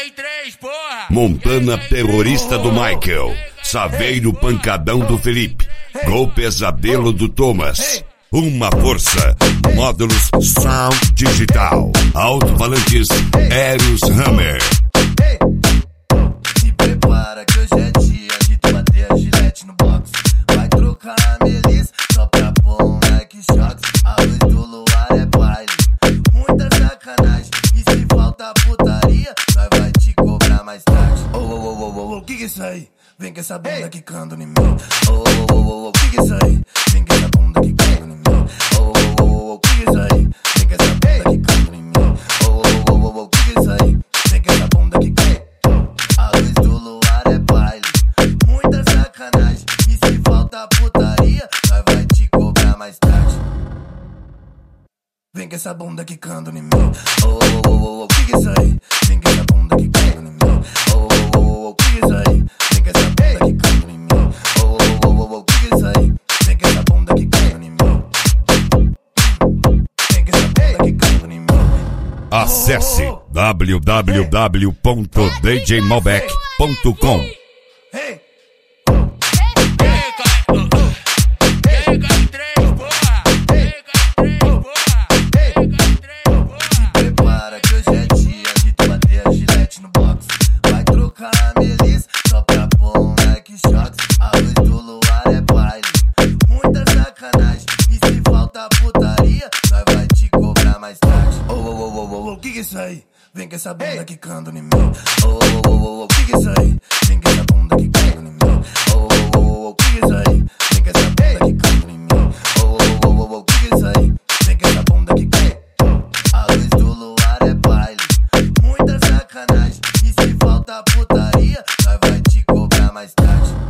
em três, porra! Montana terrorista do Michael. Saveiro pancadão do Felipe. Gol pesadelo do Thomas. Uma força. Módulos Sound Digital. Alto-falantes Eros Hammer. Se prepara que hoje é dia de tu bater a gilete no box. Vai trocar a Melissa só pra pôr um like shots. A luz do luar é baile, muita sacanagem. E se falta putaria, nós vai te cobrar mais tarde. O que é isso aí? Vem com essa bunda quicando em mim. O que é isso aí? Vem com essa bunda quicando em mim. O que é isso aí? Vem com essa bunda quicando em mim. O que é isso aí? Vem com essa bunda quicando. A luz do luar é baile, muita sacanagem. E se falta putaria, nós vai te cobrar mais tarde. Vem com essa bunda quicando em mim. O que é isso aí? Vem com essa bunda quicando em mim. O que é isso aí? Vem com essa bunda quicando em mim. O que é isso aí? Vem com essa bunda quicando em mim. Vem com essa bunda quicando em mim. Acesse www.djmalbec.com. Hey! Se prepara que hoje é dia de tu bater a gilete no box. Vai trocar a Melissa só pra pôr um like shots. A luz do luar é baile, muita sacanagem. E se falta putaria, nós vai te cobrar mais tarde. O que é isso aí? Vem com essa bunda quicando em mim. O que é isso aí? Vem com essa bunda quicando em mim. O que é isso aí? Vem com essa bunda quicando em mim. O que é isso aí? Vem com essa bunda quicando. A luz do luar é baile, muita sacanagem. E se falta putaria, nós vai te cobrar mais tarde.